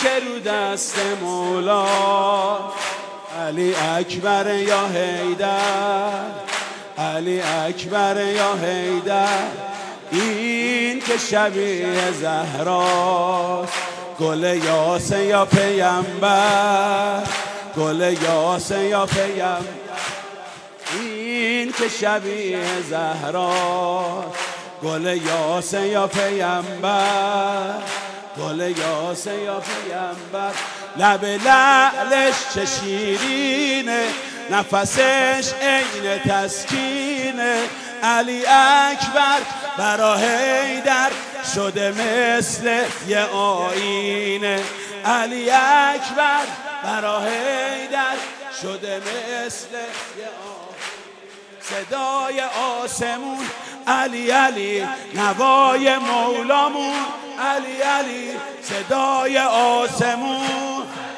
که رو دست مولا، علی اکبر یا حیدر، علی اکبر یا حیدر. این که شبیه زهراست، گل یاسه یا پیامبر، گل یاسه یا پیامبر. این که شبیه زهراست، گل یاسه یا پیامبر، گل یاسه یا پیامبر. لب لعلش چه شیرینه، نفسش عین تسکینه. علی اکبر برا حیدر شده مثل یه آینه. علی اکبر برا حیدر شده مثل یه آینه. صدای آسمون علی علی، نوای مولامون علی علی. صدای آسمون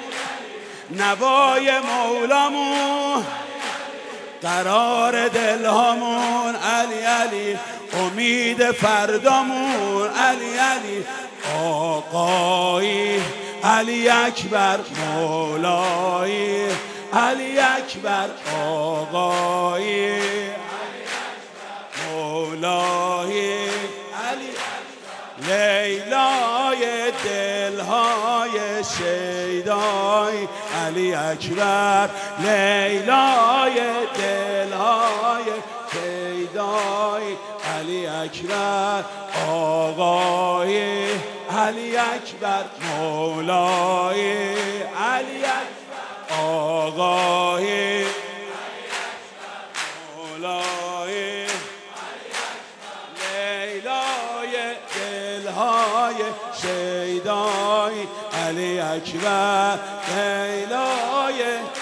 نوای مولامون، قرار دلهامون علی علی، امید فردامون علی علی. آقایی علی اکبر مولایی، علی اکبر آقایی مولایی. علی لیلای دلهای شیدای علی اکبر، لیلای دلهای شیدای علی اکبر آقای، علی اکبر مولای، علی اکبر آقای مولای. لیلای دلهای شیدای علی اکبر، لیلای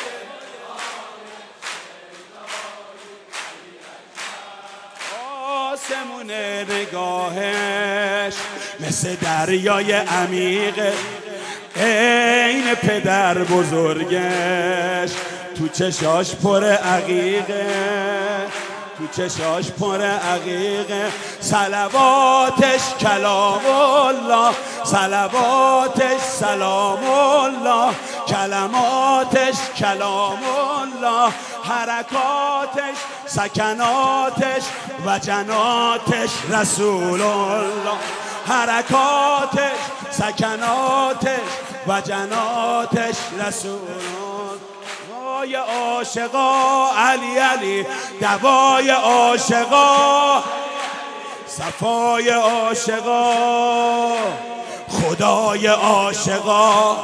آسمون نگاهش مثل دریای عمیقه، عین پدر بزرگش تو چشاش پر عقیقه، تو چشاش پر عقیقه. صلواتش کلام الله، صلواتش سلام الله، کلماتش کلام الله، حرکاتش سکناتش وجناتش رسول الله، حرکاتش سکناتش وجناتش رسول الله. دوای عاشقا علی علی، دوای عاشقا، صفای عاشقا، خدای عاشقا،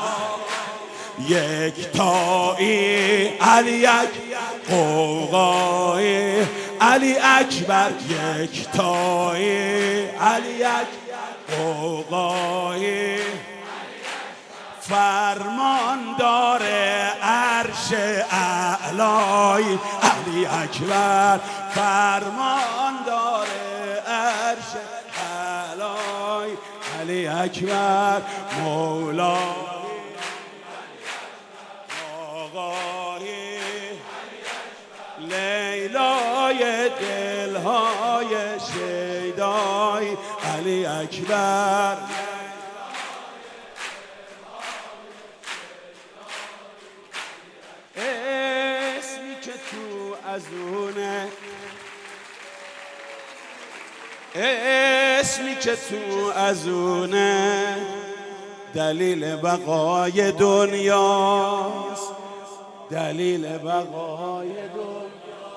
یکتایی علی اکبر، قوقایی علی اکبر، یکتایی علی اکبر، قوقایی. فرمان داره عرش اعلای علی اکبر، فرمان داره عرش اعلای علی اکبر مولا آقای. لیلای دلهای شیدای علی اکبر، اسمی که تو ازونه دلیل بقای دنیاست، دلیل بقای دنیا.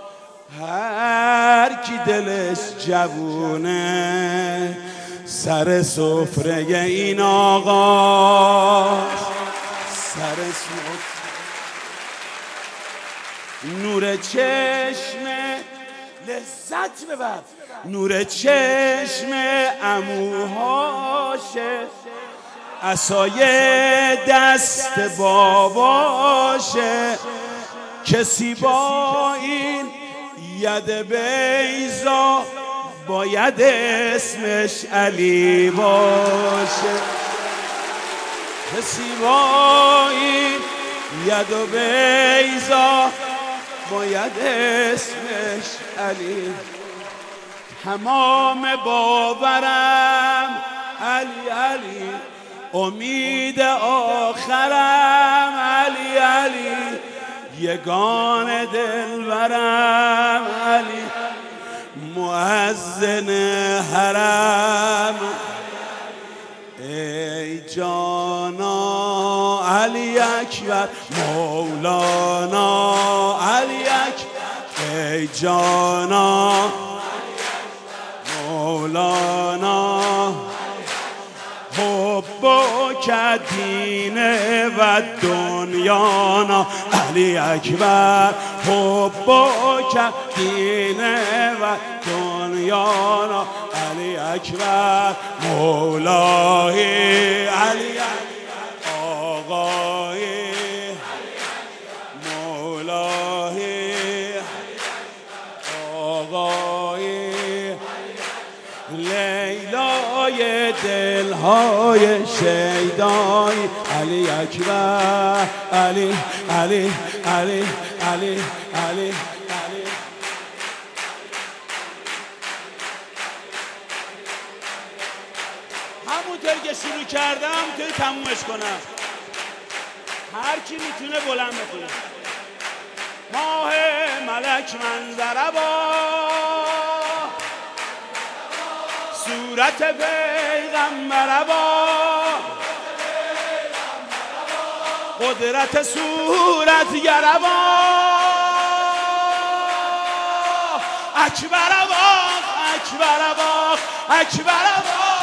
هر کی دلش جوونه سر سفره این آقاست، سر سفره. نور چشم لذت ببر، نور چشم عموهاشه، عصای دست باباشه. کسی با این ید بیضا باید اسمش علی باشه، کسی با این ید بیضا باید اسمش علی. تمام باورم علی علی، امید آخرم علی علی یگان دلبرم علی مؤذن حرم ای جانا علی اکبر مولانا علی اکبر ای جانا مولانا حبک دین و دنیانا علی اکبر حبک دین و دنیانا علی اکبر مولای علی آقای مولای آقای لیلای دلهای شیدای علی اکبر علی علی علی علی علی علی همونطور که شروع کردم همونطوری تمومش کنم. هر کی میتونه بلند بخونه. ماه ملک منظره با صورت پیغمبر با قدرت صورت گربا اکبر با اکبر با اکبر با